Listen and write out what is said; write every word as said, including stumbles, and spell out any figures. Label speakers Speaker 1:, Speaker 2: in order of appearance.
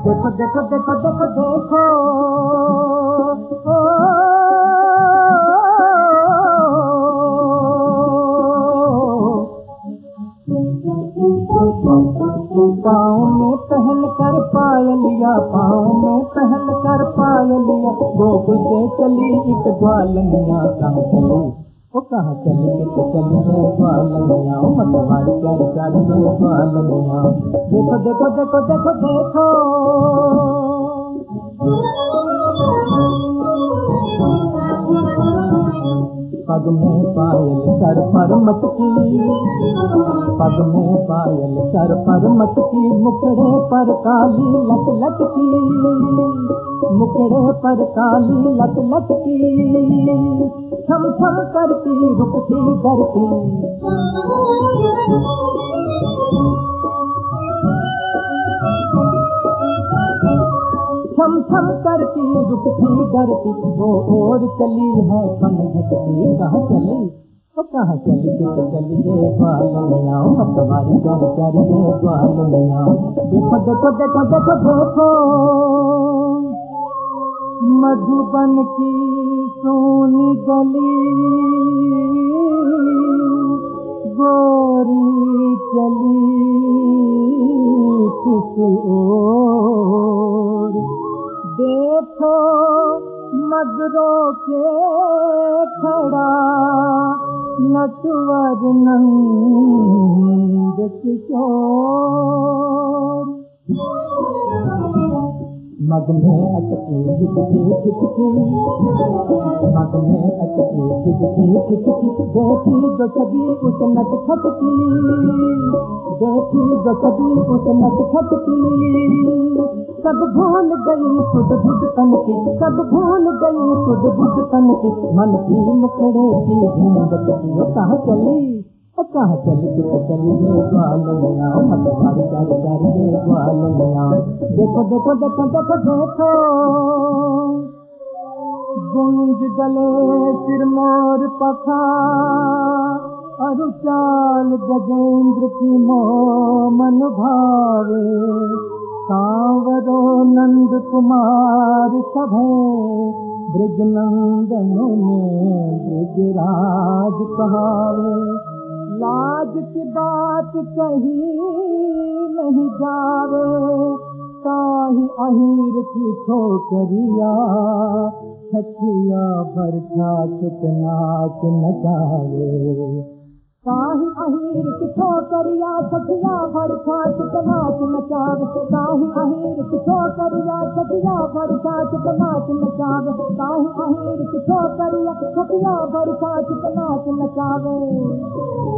Speaker 1: देखो देखो देखो देखो देखो ओ, पाँव में पहन कर पायलिया, पाँव में पहन कर पायलिया, गोकुल से चली एक ग्वालनिया। कहाँ चली वो कहाँ चली के चली है ग्वालनिया, मतवारी प्यारी प्यारी है ग्वालनिया। देखो देखो देखो देखो देखो पग में पायल सर पर मटकी, पग में पायल सर पर मटकी, मुखड़े पर काली लट लटकी, मुखड़े पर काली लट लटकी, छम छम करती रुकती डरती, छम छम करती रुकती डरती, वो और चली है बन घटती। कहाँ चली वो कहाँ चली तो चली ये ग्वालनिया, मतवारी प्यारी प्यारी ये ग्वालनिया। देखो देखो देखो देखो देखो मधुबन की सोनी गली, गोरी चली किस ओर, देखो मगरों के खड़ा नटवर नंद किशोर। मग में अटकी खिचकी खिचकी, मग में अटकी खिचकी खिचकी, देखी जो छवि उस नट खटकी, देखी जो छवि उस नट खटकी, सब भूल गई सुध बुध तन की, सब भूल गई सुध बुध तन की, मन की मुखड़े की ढूंढत की। वो कहाँ चली वो कहाँ चली तो चली ये ग्वालनिया, मतवारी प्यारी प्यारी ये ग्वालनिया। देखो देखो देखो देखो देखो गुंज गले सिरमौर पखा, अरु चाल गजेंद्र की मोमन भावे, सांवरो नंद कुमार सभे, ब्रज नंदनों में ब्रजराज कहावे। लाज की बात कही नहीं जावे, ताही अहीर की छोकरिया, छठिया बरखा चुप नाच नचावे। ताही अहीर की छोकरिया, छठिया बरखा चुप नाच नचावे, ताही अहीर की छोकरिया, छठिया बरखा चुप नाच नचावे, ताही अहीर की छोकरिया, छठिया बरखा चुप नाच नचावे।